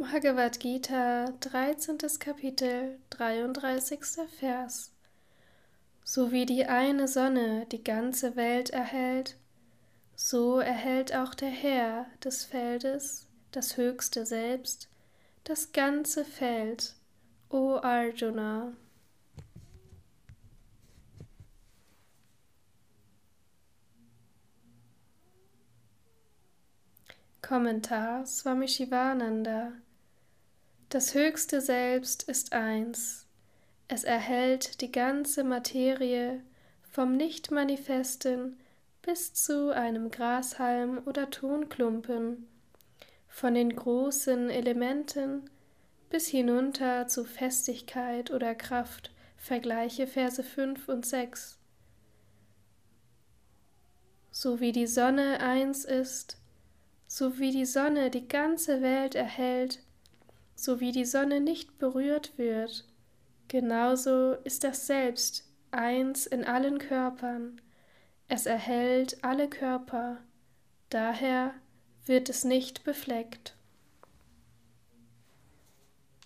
Bhagavad Gita, 13. Kapitel, 33. Vers. So wie die eine Sonne die ganze Welt erhellt, so erhellt auch der Herr des Feldes, das höchste Selbst, das ganze Feld, o Arjuna. Kommentar Swami Shivananda. Das höchste Selbst ist eins. Es erhellt die ganze Materie vom Nicht-Manifesten bis zu einem Grashalm oder Tonklumpen, von den großen Elementen bis hinunter zu Festigkeit oder Kraft. Vergleiche Verse 5 und 6. So wie die Sonne eins ist, so wie die Sonne die ganze Welt erhellt, so wie die Sonne nicht berührt wird, genauso ist das Selbst eins in allen Körpern. Es erhellt alle Körper, daher wird es nicht befleckt.